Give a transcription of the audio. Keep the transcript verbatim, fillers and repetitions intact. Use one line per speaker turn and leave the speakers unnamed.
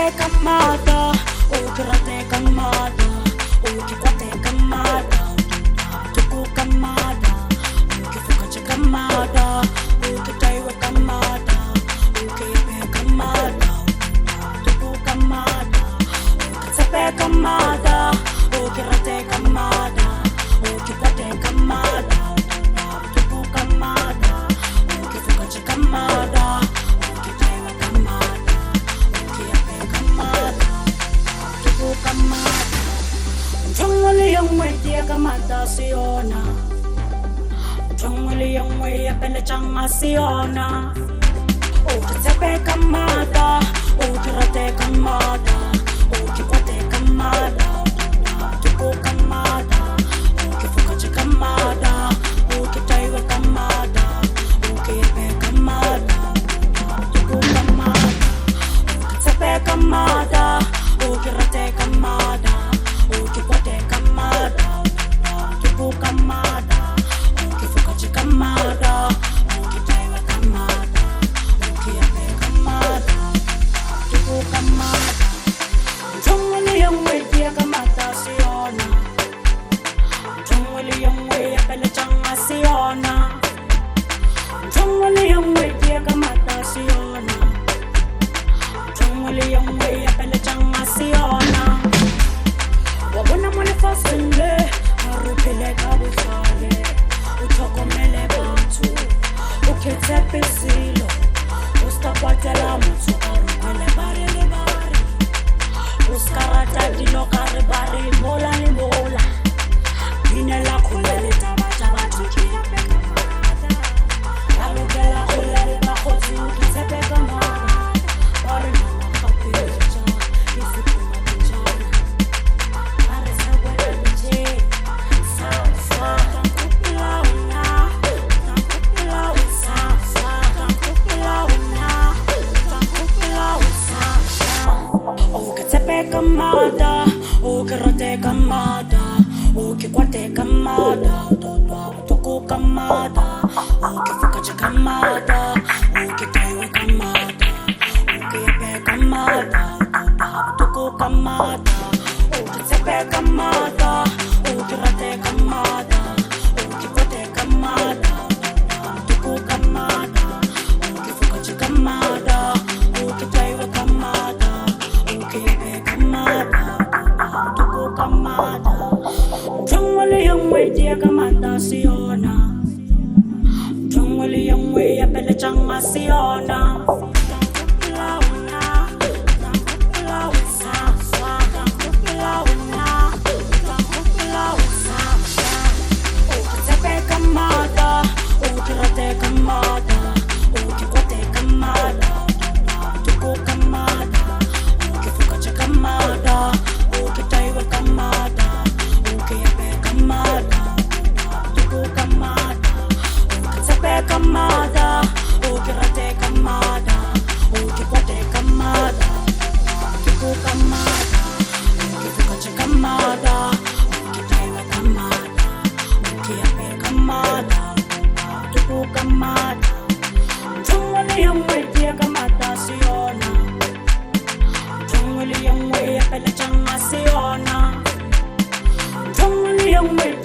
kamada, ukirate kamada, ukikwate kamada, tuku kamada, ukifukache kamada, ukitaiwe kamada, ukiibe kamada, tuku kamada, ukitsepe kamada, ukirate kamada, ukikwate kamada, tuku kamada, ukifukache kamada, ukitaiwe kamada, ukiibe kamada, tuku kamada. Chongwali yung way tiya kamada siona, chongwali yung way apele changa siona. Ukitsepe kamada, ukirate kamada, ukikwate kamada, tuku kamada, ukifukache kamada, ukitaiwe kamada, ukiibe kamada, tuku kamada, ukitsepe kamada, ukirate kamada, ukikwate kamada, tuku kamada, ukifukache kamada, ukitaiwe kamada, ukiibe kamada, tuku kamada. Chongwali yung way tiya kamada siona, chongwali yung way apele changa siona, chongwali yung way tiya kamada siona, chongwali yung way apele changa siona. Wabona mwane fasele, harupile kabusale, utokomele bantu, ukitsepe silo, ustakwatela mutu harupile bari le bari, uskarata dilo kare bari, mola ni mola, ine la kule li taba taba tukia pe kamada, harupila kule li bakoti ukitsepe kamada, bari mama kapija, isi kumadijana. Kamada, ukirate kamada, ukikwate kamada, tuku kamada, ukifukache kamada, ukitaiwe kamada, ukiibe kamada, tuku kamada, ukitsepe kamada, ukirate kamada, ukikwate kamada, tuku kamada, ukifukache kamada, ukitaiwe kamada, ukiibe kamada, tuku kamada. Chongwali yung way tiya kamada siona, chongwali yung way apele changa siona. Ukitsepe kamada, ukirate kamada, ukikwate kamada, tuku kamada, ukifukache kamada, ukitaiwe kamada, ukiibe kamada, tuku kamada, ukitsepe kamada, ukirate kamada, ukikwate kamada, tuku kamada, ukifukache kamada, ukitaiwe kamada, ukiibe kamada, tuku kamada. Chongwali yung way tiya kamada siona, chongwali yung way apele changa siona, chongwali yung way